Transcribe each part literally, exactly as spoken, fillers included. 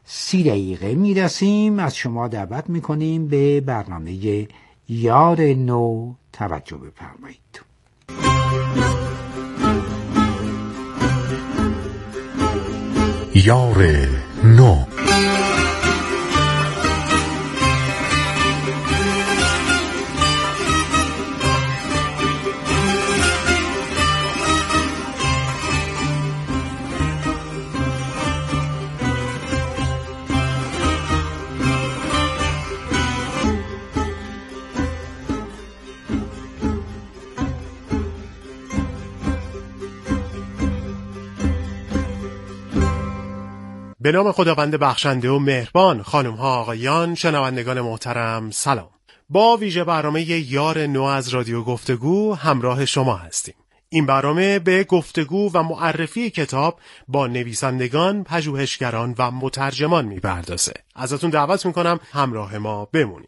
سی دقیقه میرسیم. از شما دعوت میکنیم به برنامه یار نو توجه بفرمایید. یار نو. به نام خداوند بخشنده و مهربان. خانم ها آقایان، شنوندگان محترم، سلام. با ویژه برنامه یار نو از رادیو گفتگو همراه شما هستیم. این برنامه به گفتگو و معرفی کتاب با نویسندگان، پژوهشگران و مترجمان میپردازه. ازتون دعوت میکنم همراه ما بمونید.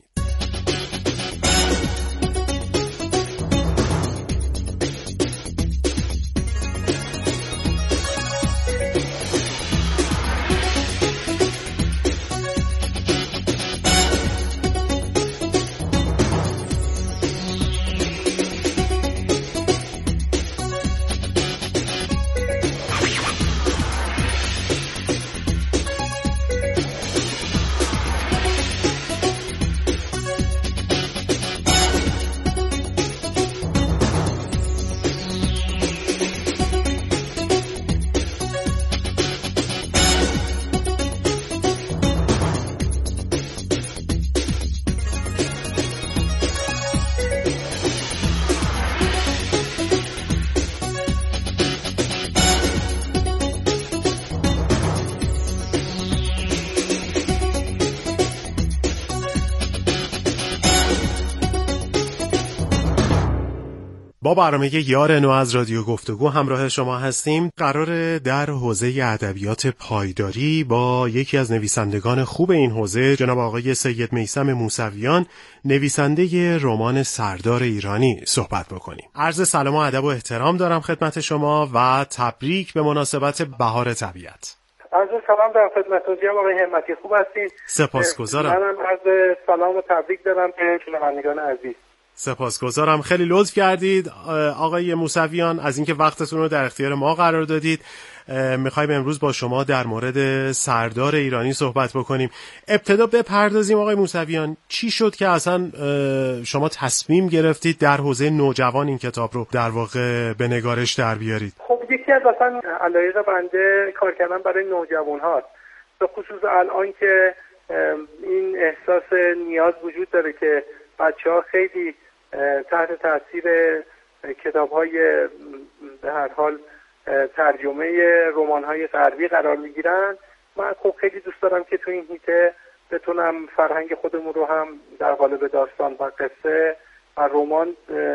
با برنامه یار نو از رادیو گفتگو همراه شما هستیم. قراره در حوزه ادبیات پایداری با یکی از نویسندگان خوب این حوزه، جناب آقای سید میثم موسویان، نویسنده رمان سردار ایرانی، صحبت بکنیم. عرض سلام و ادب و احترام دارم خدمت شما و تبریک به مناسبت بهار طبیعت. عرض سلام دارم خدمت جناب آقای همتی، خوب هستید؟ سپاسگزارم. منم عرض سلام و تبریک دارم به شنوندگان عزیز. سپاسگزارم، خیلی لطف کردید آقای موسویان از اینکه وقتتون رو در اختیار ما قرار دادید. میخوایم امروز با شما در مورد سردار ایرانی صحبت بکنیم. ابتدا بپردازیم آقای موسویان، چی شد که اصلا شما تصمیم گرفتید در حوزه نوجوان این کتاب رو در واقع به نگارش در بیارید؟ خب یکی از اصلا علایق بنده کار کردن برای نوجوان هاست، به خصوص الان که این احساس نیاز وجود داره که بچه ها خیلی تحت تاثیر کتاب‌های به هر حال ترجمه رمان‌های غربی قرار می‌گیرن. من خب خیلی دوست دارم که تو این هیته بتونم فرهنگ خودمون رو هم در قالب داستان و قصه و رمان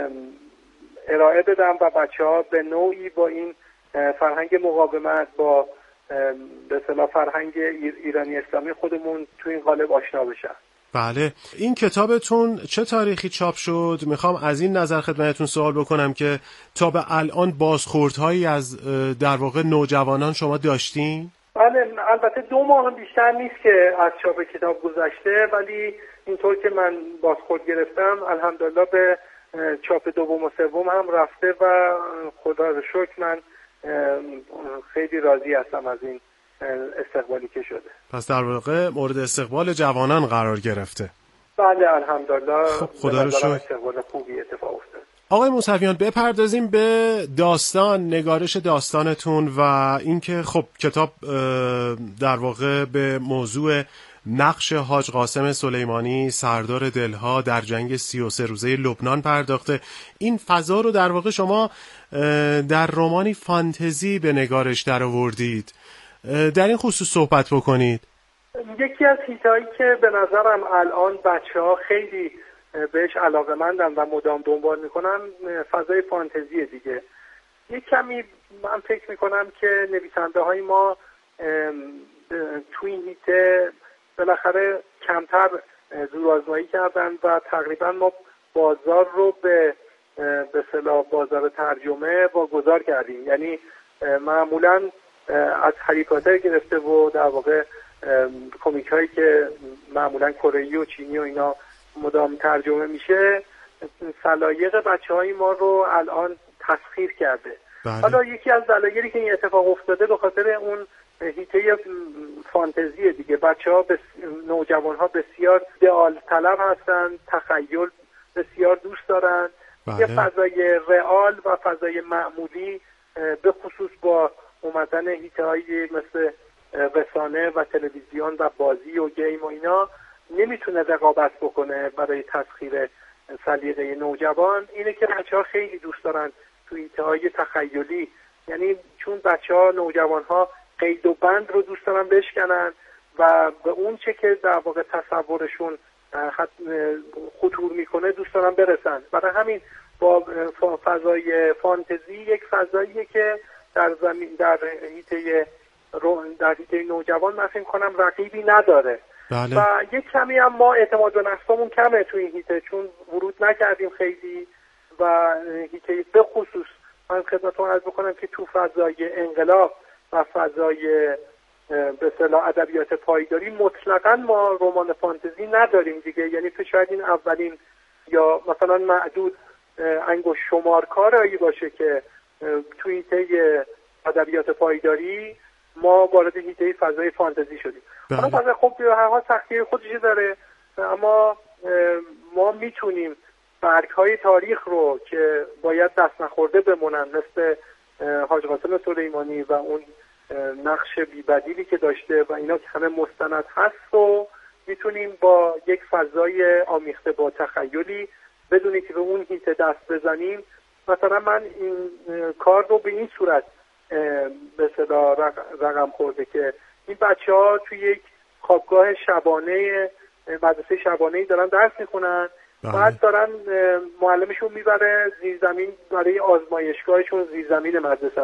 ارائه بدم و بچه‌ها به نوعی با این فرهنگ مقاومت، با به اصطلاح فرهنگ ایرانی اسلامی خودمون تو این قالب آشنا بشن. بله، این کتابتون چه تاریخی چاپ شد؟ میخوام از این نظر خدمتتون سوال بکنم که تا به الان بازخوردهایی از در واقع نوجوانان شما داشتین؟ بله، البته دو ماه بیشتر نیست که از چاپ کتاب گذشته، ولی اینطور که من بازخورد گرفتم الحمدلله به چاپ دوم و سوم هم رفته و خدا رو شکر من خیلی راضی هستم از این استقبالی که شده. پس در واقع مورد استقبال جوانان قرار گرفته. بله الحمدلله. خب خدا رو شکر. استقبال خوبی اتفاق افتاد. آقای موسویان، بپردازیم به داستان، نگارش داستانتون و اینکه خب کتاب در واقع به موضوع نقش حاج قاسم سلیمانی سردار دلها در جنگ سی و سه روزه لبنان پرداخته. این فضا رو در واقع شما در رمانی فانتزی به نگارش در آوردید. در این خصوص صحبت بکنید. یکی از هیتایی که به نظرم الان بچه‌ها خیلی بهش علاقه‌مندن و مدام دنبال میکنن فضای فانتزیه دیگه. یک کمی من فکر میکنم که نویسنده های ما تو این هیته بالاخره کمتر زورآزمایی کردن و تقریبا ما بازار رو به به اصطلاح بازار ترجمه واگذار کردیم. یعنی معمولا از هری پاتر گرفته و در واقع هایی که معمولا کره‌ای و چینی و اینا مدام ترجمه میشه سلایق بچه‌های ما رو الان تسخیر کرده. بله. حالا یکی از دلایلی که این اتفاق افتاده به خاطر اون هیته فانتزی دیگه. بچه‌ها بس... نوجوان‌ها بسیار ایدئال طلب هستن، تخیل بسیار دوست دارن. بله. یه فضای رئال و فضای معمولی به خصوص با اومدن هیته‌هایی مثل رسانه و تلویزیون و بازی و گیم و اینا نمیتونه رقابت بکنه برای تسخیر سلیقه نوجوان. اینه که بچه‌ها خیلی دوست دارن تو هیته‌های تخیلی، یعنی چون بچه‌ها نوجوان‌ها قید و بند رو دوست دارن بشکنن و به اون چه که در واقع تصورشون خطور میکنه دوست دارن برسن. برای همین با فضای فانتزی یک فضاییه که در زمین در هیته در هیته نوجوان من فکر کنم رقیبی نداره. بله. و یک کمی هم ما اعتماد به نفسمون کمه تو این هیته چون ورود نکردیم خیلی و هیته به خصوص من خدمتتون عرض بکنم که تو فضای انقلاب و فضای به اصطلاح ادبیات پایداری مطلقاً ما رمان فانتزی نداریم دیگه. یعنی شاید این اولین یا مثلا معدود انگشت شمار کاری باشه که تو هیته ادبیات پایداری ما وارد هیته فضای فانتزی شدیم. حالا فضای خب هر حال سختی خودش داره، اما ما میتونیم برگ‌های تاریخ رو که باید دست نخورده بمونن مثل حاج قاسم سلیمانی و اون نقش بی‌بدیلی که داشته و اینا که همه مستند هست و میتونیم با یک فضای آمیخته با تخیلی بدونی که به اون هیته دست بزنیم. مثلا من این کار رو به این صورت به اصطلاح رقم خورده که این بچه‌ها توی یک خوابگاه شبانه مدرسه شبانه‌ای دارن درس میخونن، بعد دارن معلمشون میبره زیرزمین برای آزمایشگاهشون زیرزمین مدرسه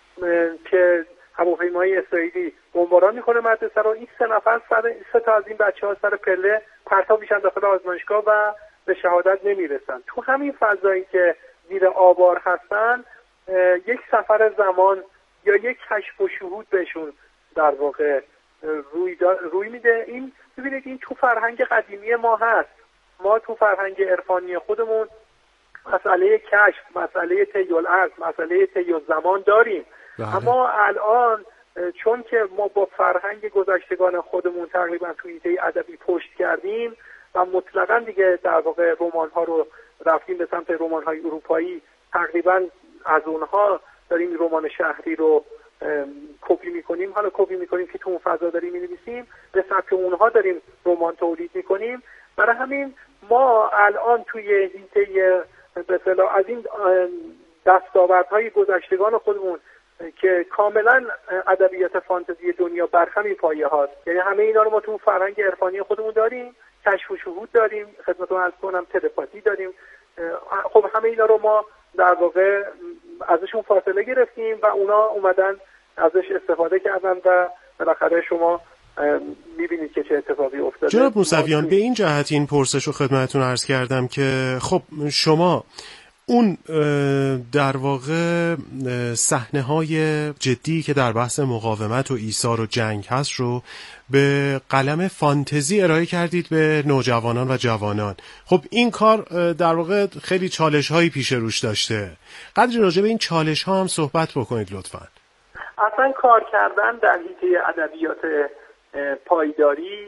که هواپیمای اسرائیلی بمباران میکنه مدرسه رو. این سه نفر سر سه تا از این بچه‌ها سر پله پرتاب میشن داخل آزمایشگاه و به شهادت نمیرسن. تو همین فضایی که زیر آوار هستن یک سفر زمان یا یک کشف و شهود بهشون در واقع روی, روی میده. این ببینید این تو فرهنگ قدیمی ما هست. ما تو فرهنگ عرفانی خودمون مسئله کشف، مسئله طی الارض، مسئله طی الزمان داریم. بله. اما الان چون که ما با فرهنگ گذشتگان خودمون تقریبا تو هیته ادبی پشت کردیم و مطلقاً دیگه در واقع رمان‌ها رو رفتیم به سمت رمان‌های اروپایی، تقریبا از اونها داریم رمان شهری رو کپی میکنیم. حالا کپی میکنیم که تو اون فضا داریم می‌نویسیم، به سمت اونها داریم رمان تولید میکنیم. برای همین ما الان توی هیته به اصطلاح از این دستاوردهای گذشتگان خودمون که کاملا ادبیات فانتزی دنیا بر همین پایه هاست، یعنی همه اینا رو ما تو فرهنگ عرفانی خودمون داریم، کشف و شهود داریم، خدمتتون عرض کنم تلپاتی داریم. خب همه اینا رو ما در واقع ازشون فاصله گرفتیم و اونا اومدن ازش استفاده کردن و بالاخره شما میبینید که چه اتفاقی افتاده. جناب موسویان به این جهت این پرسش رو خدمتتون عرض کردم که خب شما اون در واقع صحنه‌های جدی که در بحث مقاومت و ایثار و جنگ هست رو به قلم فانتزی ارائه کردید به نوجوانان و جوانان. خب این کار در واقع خیلی چالش‌هایی پیش روش داشته. قدری راجع به این چالش‌ها هم صحبت بکنید لطفاً. اصلا کار کردن در حیطه ادبیات پایداری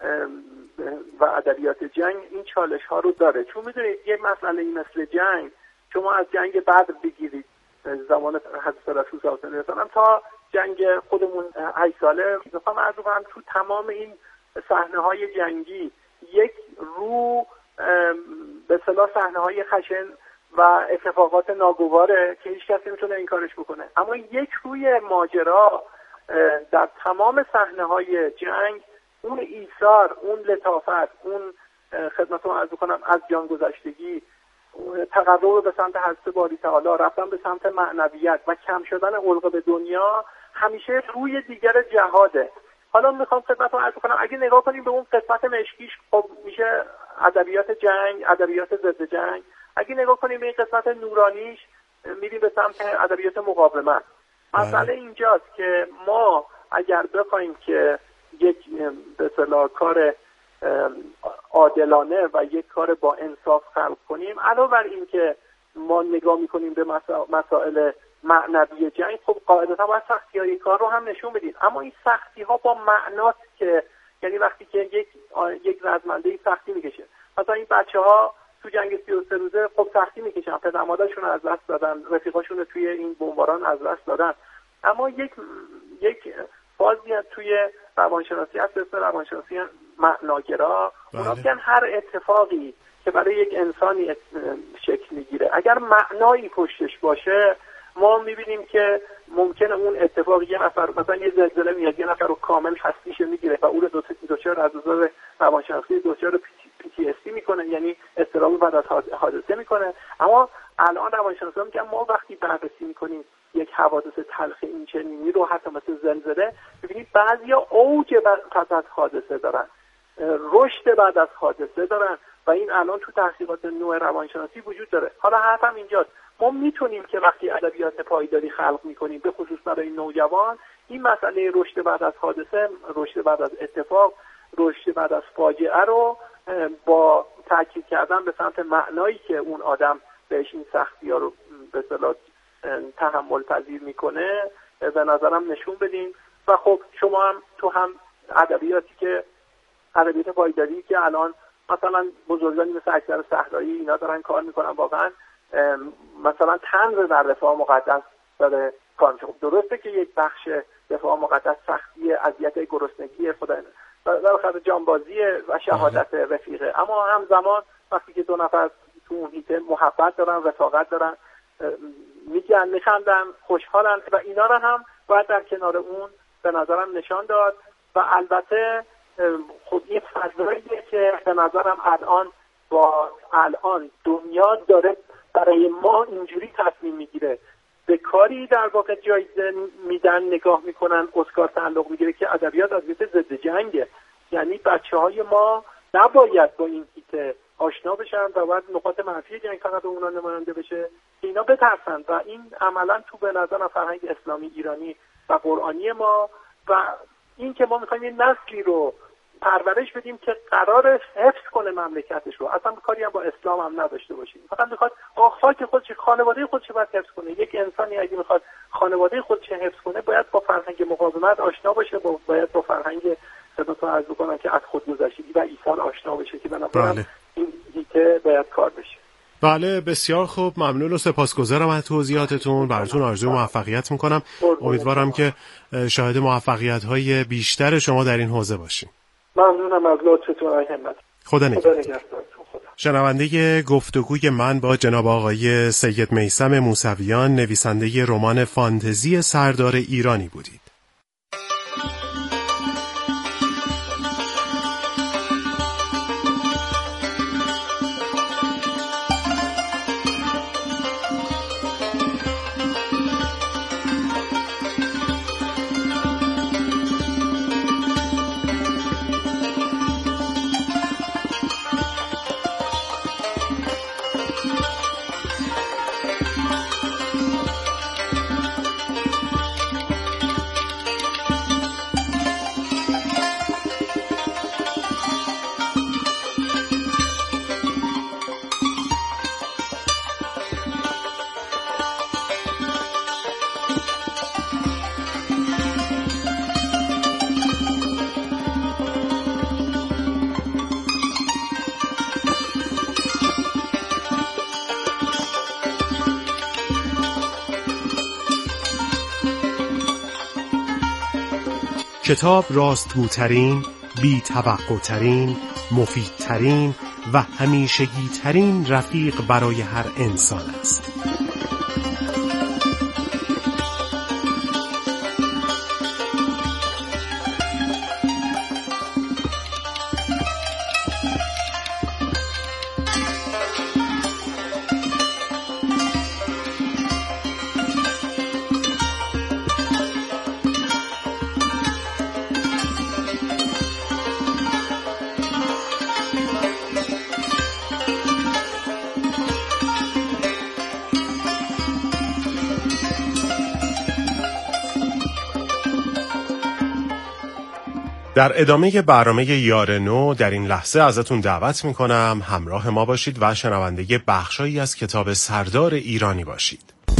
و ادبیات جنگ این چالش‌ها رو داره. چون می‌دونید یه مسئله مثل جنگ، شما از جنگ بدر بگیرید زمان حضرت رسول صلی الله علیه و سلم تا جنگ خودمون هشت ساله، میخوام عرض کنم تو تمام این صحنه‌های جنگی یک رو به اصطلاح صحنه‌های خشن و اتفاقات ناگواره که هیچ کسی نمیتونه انکارش بکنه، اما یک روی ماجرا در تمام صحنه‌های جنگ اون ایثار، اون لطافت، اون خدمتتون عرض کنم از جان گذشتگی، تقرب به سمت حضرت باری تعالی، رفتن به سمت معنویت و کم شدن علق به دنیا همیشه روی دیگر جهاده. حالا میخوام خدمتتون عرض کنم اگه نگاه کنیم به اون قسمت مشکیش، خب میشه ادبیات جنگ، ادبیات ضد جنگ. اگه نگاه کنیم به این قسمت نورانیش، میریم به سمت ادبیات مقاومت. مسئله اینجاست که ما اگر بخوایم که یک به اصطلاح کار عادلانه و یک کار با انصاف خلق کنیم، علاوه بر این که ما نگاه میکنیم به مسائل معنوی جنگ، خب قاعدتا باید سختی‌های کار رو هم نشون بدیم. اما این سختی ها با معناست که یعنی وقتی که یک یک رزمنده سختی میکشه، مثلا این بچه ها تو جنگ سی و سه روزه خب سختی میکشن، پدر مادرشون از دست دادن، رفیقاشون رو توی این بمباران از دست دادن. اما یک یک فازی توی روانشناسی هست به اسم روانشناسی معناگرا، اونا میگن هر اتفاقی که برای یک انسانی شکل میگیره اگر معنایی پشتش باشه، ما میبینیم که ممکنه اون اتفاق یه نفر مثلا یه زلزله میاد یه نفر رو کامل هستیش میگیره و اون رو دچار از نظر روانشناسی دچار پی تی اس دی میکنه، یعنی اضطراب بعد از حادثه میکنه. اما الان روانشناسا میگن ما وقتی بررسی میکنیم یک حوادث تلخ این چنینی رو، حتی مثل زلزله، ببینید بعضیا اوج پس از حادثه دارن، رشد بعد از حادثه دارن و این الان تو تحقیقات نوع روانشناسی وجود داره. حالا حرفم اینجاست، ما میتونیم که وقتی ادبیات پایداری خلق میکنیم به خصوص برای نوجوان، این مسئله رشد بعد از حادثه، رشد بعد از اتفاق، رشد بعد از فاجعه رو با تاکید کردن به سمت معنایی که اون آدم بهش این سختی‌ها رو به اصطلاح تحمل پذیر میکنه به نظرم نشون بدیم. و خب شما هم تو هم ادبیاتی که ادبیات پایداری که الان مثلا بزرگانی مثل اکثر صحرایی اینا دارن کار میکنن، واقعا مثلا طنز در دفاع مقدس داره کار میشه. خب درسته که یک بخش دفاع مقدس سختی اذیت گرسنگی خدا در خاطر جانبازی و شهادت رفیقه، اما همزمان وقتی که دو نفر تو اون هیته محبت دارن، رفاقت دارن، میگن، میخندن، خوشحالن و اینا رو هم باید در کنار اون به نظرم نشان داد. و البته خب این فضاییه که به نظرم الان با الان دنیا داره برای ما اینجوری تصمیم میگیره، به کاری در واقع جایزه میدن، نگاه میکنن، اسکار تعلق میگیره که ادبیات ادبیات ضد جنگه. یعنی بچه های ما نباید با این هیته آشنا بشن و باید نقاط منفی جنگ فقط اونا نماینده بشه که اینا بترسن. و این عملا تو به نظر فرهنگ اسلامی ایرانی و قرآنی ما و این که ما میخوایم یه نسلی رو پرورش بدیم که قراره حفظ کنه مملکتش رو، اصلا کاری هم با اسلام هم نداشته باشیم، فقط میخواد خاک خودش، خانواده خودش باید حفظ کنه. یک انسانی اگه میخواد خانواده خودش حفظ کنه باید با فرهنگ مقاومت آشنا باشه، باید با فرهنگ خدمتتون عرض بکنم که از خودگذشتگی و ایثار آشنا بشه که بنابراین این هیته باید کار بشه. بله بسیار خوب، ممنون و سپاسگزارم از توضیحاتتون. براتون آرزوی موفقیت میکنم. امیدوارم که شاهد موفقیت‌های بیشتر شما در این حوزه باشیم. ممنونم از لطفتون آقای همت. خدا نگهدارتون. شنونده گفتگوی من با جناب آقای سید میثم موسویان، نویسنده رمان فانتزی سردار ایرانی بودید. کتاب راستگوترین، بی توقع‌ترین، مفیدترین و همیشگی‌ترین رفیق برای هر انسان است. در ادامه برنامه یار نو در این لحظه ازتون دعوت میکنم همراه ما باشید و شنونده بخشایی از کتاب سردار ایرانی باشید.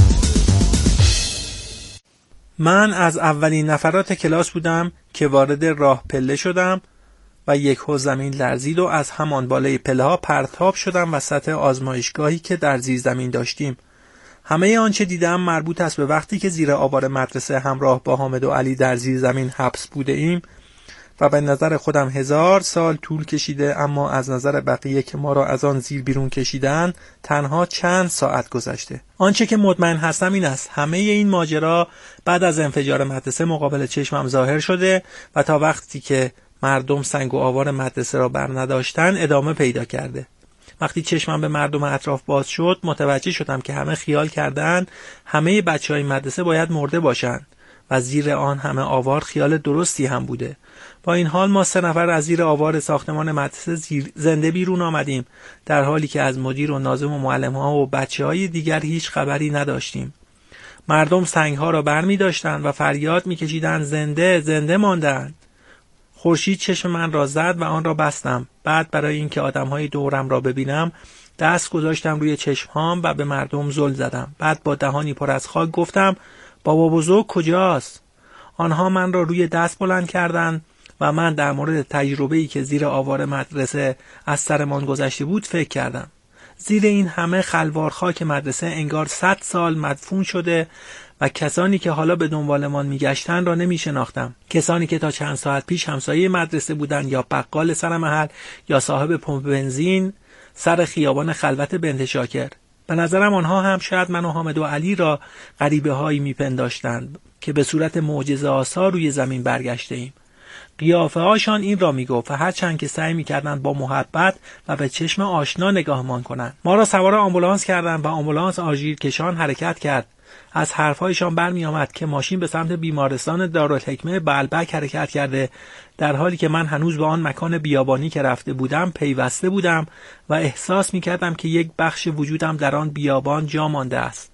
من از اولین نفرات کلاس بودم که وارد راه پله شدم و یک هو زمین لرزید و از همان بالای پله ها پرتاب شدم وسط آزمایشگاهی که در زیر زمین داشتیم. همه آنچه دیدم مربوط است به وقتی که زیر آوار مدرسه همراه با حامد و علی در زیر زمین حبس بوده ایم و به نظر خودم هزار سال طول کشیده، اما از نظر بقیه که ما را از آن زیر بیرون کشیدن تنها چند ساعت گذشته. آنچه که مطمئن هستم این است همه این ماجرا بعد از انفجار مدرسه مقابل چشمم ظاهر شده و تا وقتی که مردم سنگ و آوار مدرسه را بر نداشتن ادامه پیدا کرده. وقتی چشمم به مردم اطراف باز شد متوجه شدم که همه خیال کردند همه بچهای مدرسه باید مرده باشند و زیر آن همه آوار خیال درستی هم بوده. با این حال ما سه نفر از زیر آوار ساختمان مدرسه زنده بیرون آمدیم، در حالی که از مدیر و ناظم و معلم ها و بچه های دیگر هیچ خبری نداشتیم. مردم سنگ ها را بر می داشتند و فریاد می کشیدند زنده زنده ماندند. خورشید چشم من را زد و آن را بستم. بعد برای اینکه آدم های دورم را ببینم دست گذاشتم روی چشمهام و به مردم زل زدم. بعد با دهانی پر از خاک گفتم بابا بزرگ کجاست؟ آنها من را روی دست بلند کردند و من در مورد تجربه‌ای که زیر آوار مدرسه از سرمان گذشته بود فکر کردم. زیر این همه خلوار خاک مدرسه انگار صد سال مدفون شده و کسانی که حالا به دنبالمان میگشتن را نمیشناختم. کسانی که تا چند ساعت پیش همسایه مدرسه بودند یا بقال سر محل یا صاحب پمپ بنزین سر خیابان خلوت بنت شاکر. به نظرم آنها هم شاید من و حامد و علی را غریبه هایی میپنداشتند که به صورت معجزه آسا روی زمین برگشته ایم. قیافه هاشان این را میگفت و هرچند که سعی میکردند با محبت و به چشم آشنا نگاهمان کنند. ما را سوار آمبولانس کردند و آمبولانس آژیر کشان حرکت کرد. از حرفهایشان برمی آمد که ماشین به سمت بیمارستان دارالحکمه بلبک حرکت کرده، در حالی که من هنوز به آن مکان بیابانی که رفته بودم پیوسته بودم و احساس می کردم که یک بخش وجودم در آن بیابان جا مانده است.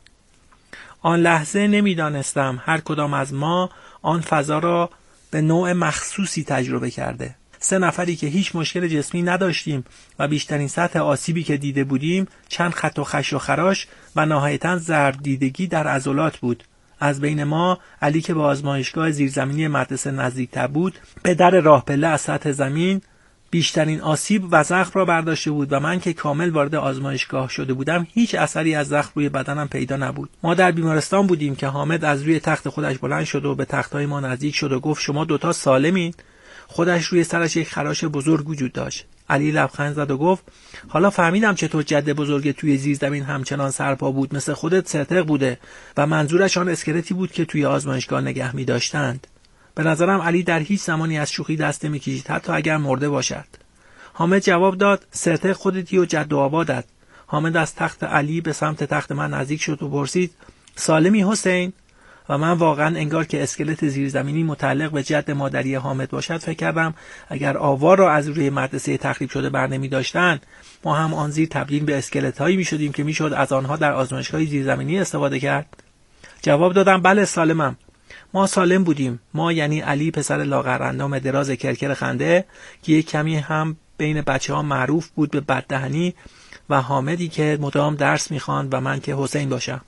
آن لحظه نمی دانستم هر کدام از ما آن فضا را به نوع مخصوصی تجربه کرده. سه نفری که هیچ مشکل جسمی نداشتیم و بیشترین سطح آسیبی که دیده بودیم چند خط و خش و خراش و نهایتاً ضرب دیدگی در عضلات بود. از بین ما علی که به آزمایشگاه زیرزمینی مدرسه نزدیکتر بود به در راه پله از سطح زمین بیشترین آسیب و زخم را برداشته بود و من که کامل وارد آزمایشگاه شده بودم هیچ اثری از زخم روی بدنم پیدا نبود. ما در بیمارستان بودیم که حامد از روی تخت خودش بلند شد و به تختهای ما نزدیک شد و گفت شما دوتا سالمین؟ خودش روی سرش یک خراش بزرگ وجود داشت. علی لبخند زد و گفت حالا فهمیدم چطور جد بزرگ توی زیرزمین همچنان سرپا بود، مثل خودت سرتق بوده و منظورش آن اسکلتی بود که توی آزمایشگاه نگه می داشتند. به نظرم علی در هیچ زمانی از شوخی دست نمی کشید، حتی اگر مرده باشد. حامد جواب داد سرتق خودتی و جد و آبادت. حامد از تخت علی به سمت تخت من نزدیک شد و پرسید سالمی حسین؟ و من واقعا انگار که اسکلت زیرزمینی متعلق به جد مادری حامد باشد فکر کردم اگر آوار را از روی مدرسه تخریب شده بر نمی داشتن ما هم آن زیر تبدیل به اسکلت هایی می شدیم که می شد از آنها در آزمایشگاه زیرزمینی استفاده کرد. جواب دادم بله سالمم. ما سالم بودیم. ما یعنی علی پسر لاغر اندام دراز کرکر خنده که یک کمی هم بین بچه ها معروف بود به بددهنی و حامدی که مدام درس می خواند و من که حسین باشم.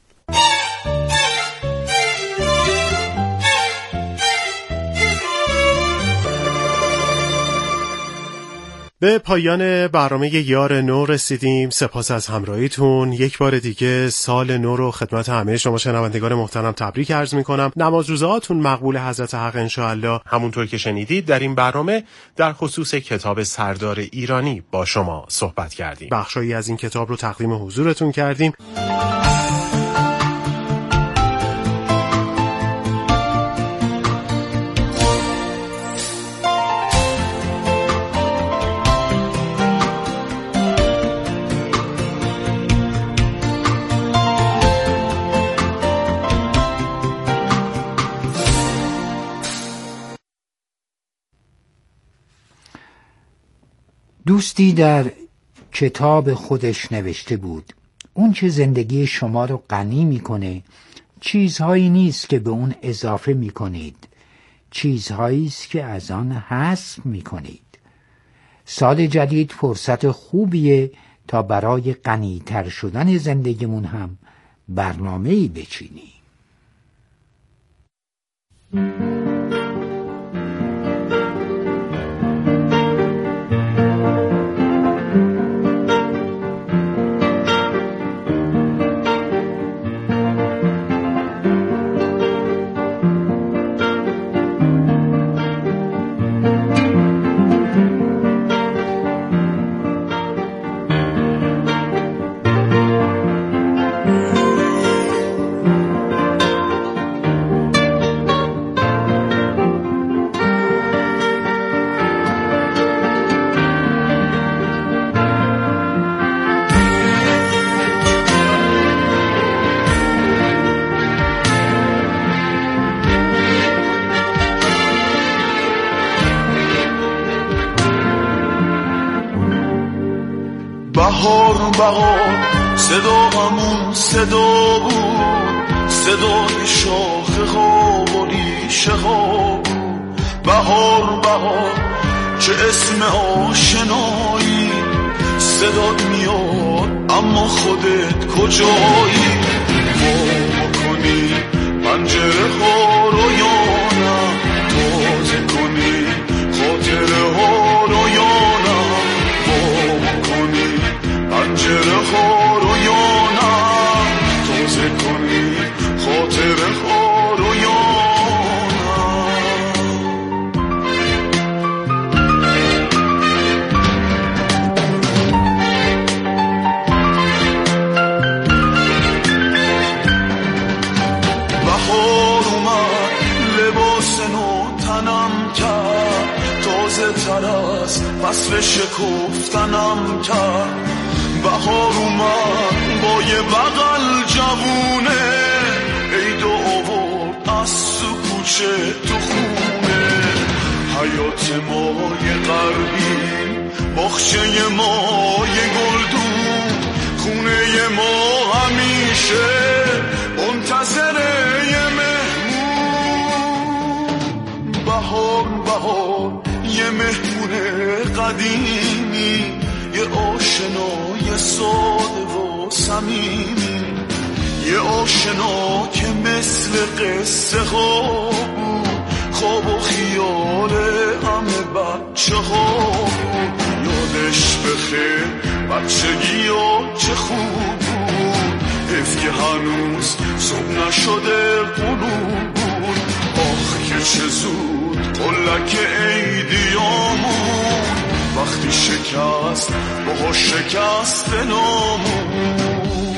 به پایان برنامه یار نو رسیدیم. سپاس از همراهیتون. یک بار دیگه سال نو رو خدمت همه شما شنوندگان محترم تبریک عرض میکنم. نماز روزهاتون مقبول حضرت حق انشاءالله. همونطور که شنیدید در این برنامه در خصوص کتاب سردار ایرانی با شما صحبت کردیم. بخشایی از این کتاب رو تقدیم حضورتون کردیم. دوستی در کتاب خودش نوشته بود اون چه زندگی شما رو غنی میکنه چیزهایی نیست که به اون اضافه میکنید چیزهایی است که از آن حذف می‌کنید. سال جدید فرصت خوبیه تا برای غنی‌تر شدن زندگیمون هم برنامه‌ای بچینیم. بهار بهار صدا همون صدا بود، صدای شاخه ها و ریشه ها بود. بهار بهار چه اسم آشنایی، صدات میاد اما خودت کجایی؟ وا کنی پنجره ها رو یا نه، تازه کنی خاطره ها رو یا نه، وا کنی پنجره ها رو یا نه، تازه کنی خاطره ها رو یا فصل شکفتنم کرد. بهار اومد با یه بغل جوونه، عید و آورد از تو کوچه تو خونه. حیات ما یه غربی، باغچه ما یه گلدون، خونه ما همیشه منتظر یه مهمون. بهار بهار یه مهمون قدیمی، یه آشنای ساده و صمیمی، یه آشنا که مثل قصه ها بود، خواب و خیال همه بچه ها بود. یادش بخیر بچگی ها چه خوب بود، حیف که هنوز صبح نشده غروب بود. آخ که چه زود قلک عیدیامون، وقتی شکست با شکست نامون.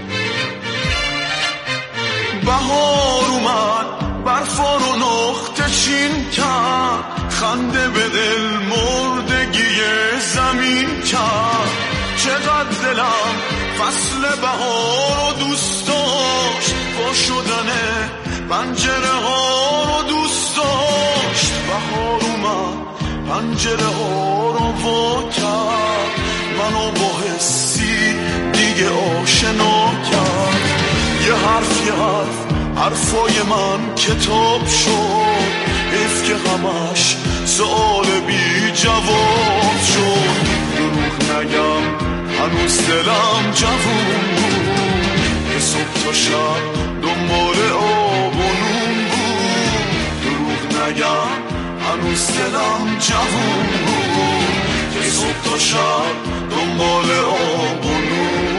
بهار اومد برفا رو نقطه چین کرد، خنده به دل مردگی زمین کرد. چقدر دلم فصل بهار رو دوست داشت، با شدن پنجره ها رو دوست داشت. بهار اومد پنجره ها رو وا کرد، منو با حسی دیگه آشنا کرد. یه حرف یه حرف حرفای من کتاب شد، حیف که همش سؤال بی جواب شد. دروغ نگم هنوز دلم جوون بود، یه صبح تا شب دنبال آب و نون بود. دروغ نگم هنوز دلم جوون بود، یه صبح تا شب دنبال آب و نون.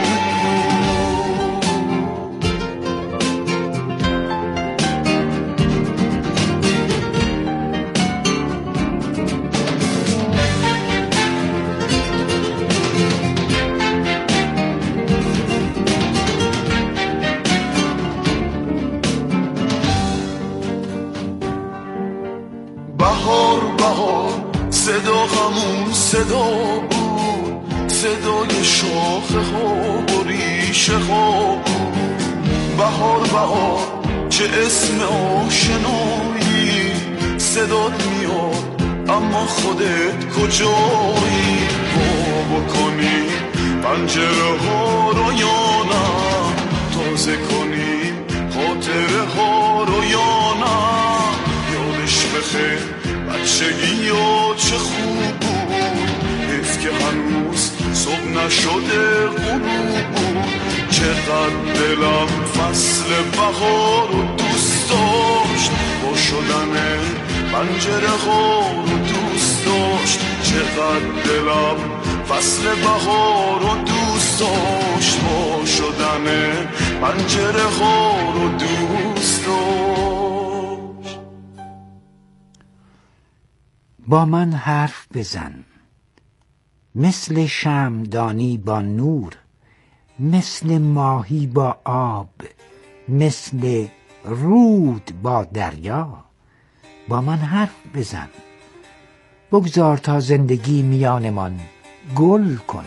بهار بهار صدا همون صدا بود، صدای شاخه ها و ریشه ها بود. بهار بهار چه اسم آشنایی، صدات میاد اما خودت کجایی؟ وا بکنی پنجره ها رو یا نه، تازه کنی خاطره ها رو یا نه. یادش بخیر بچگی و چه خوب بود، حیف که هنوز صبح نشده غروب بود. چقدر دلم فصل بهار رو دوست داشت، با شدن پنجره ها رو دوست داشت. چقدر دلم فصل بهار رو دوست داشت، با شدن پنجره ها رو دوست داشت. با من حرف بزن مثل شمعدانی با نور، مثل ماهی با آب، مثل رود با دریا. با من حرف بزن، بگذار تا زندگی میانمان گل کند.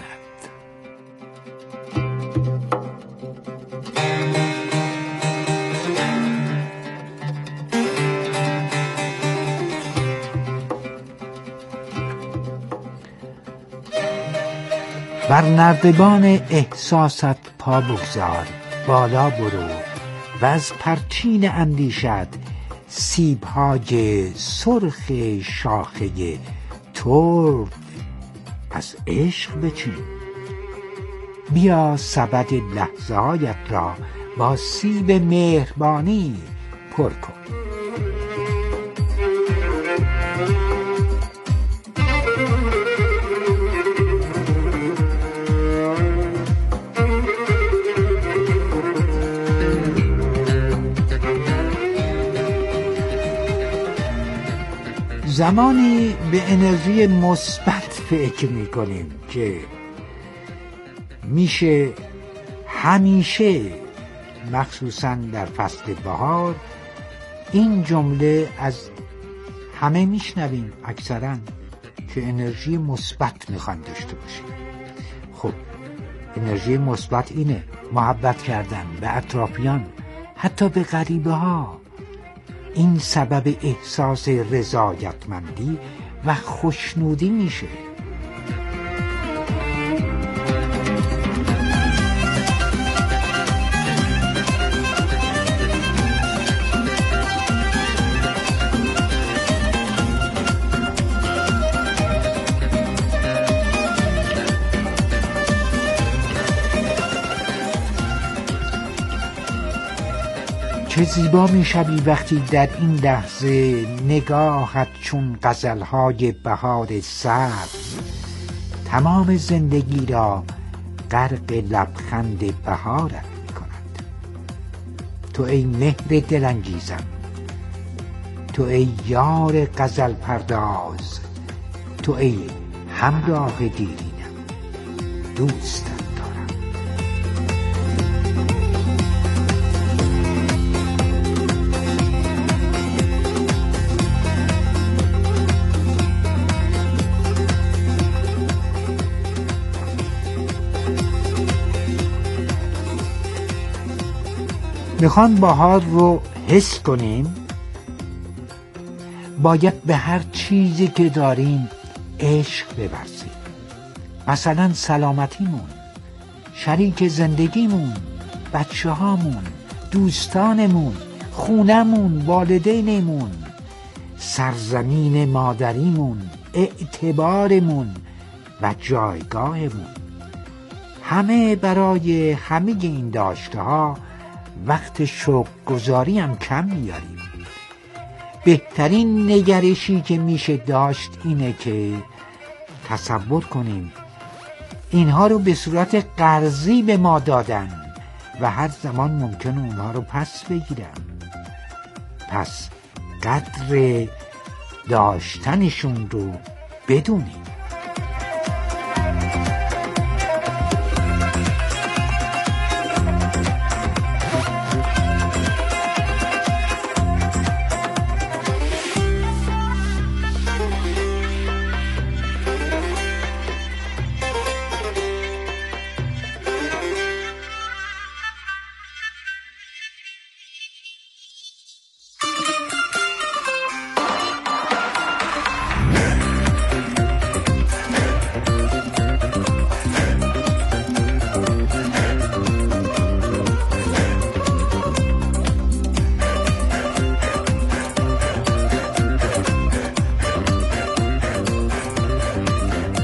بر نردبان احساست پا بگذار، بالا برو و از پرچین اندیشت سیب‌های سرخ شاخه ترد از عشق بچین. بیا سبد لحظه‌هایت را با سیب مهربانی پر کن. زمانی به انرژی مثبت فکر میکنیم که میشه همیشه، مخصوصا در فصل بهار، این جمله از همه میشنویم اکثرا که انرژی مثبت میخوان داشته باشیم. خب انرژی مثبت اینه محبت کردن به اطرافیان، حتی به غریبه ها. این سبب احساس رضایتمندی و خوشنودی میشه. چه زیبا میشوی وقتی در این لحظه نگاهت چون غزلهای بهار سبز تمام زندگی را غرق لبخند بهارت میکند. تو ای مهر دلانگیزم، تو ای یار غزل پرداز، تو ای همراه دیرینم، دوستم دارم. میخوان بهار رو حس کنیم، باید به هر چیزی که داریم عشق بورزیم. مثلا سلامتیمون، شریک زندگیمون، بچه هامون، دوستانمون، خونمون، والدینمون، سرزمین مادریمون، اعتبارمون و جایگاهمون. همه برای همه این داشته ها وقت شکرگزاری هم کم میاریم. بهترین نگرشی که میشه داشت اینه که تصور کنیم اینها رو به صورت قرضی به ما دادن و هر زمان ممکنه اونها رو پس بگیرن. پس قدر داشتنشون رو بدونیم.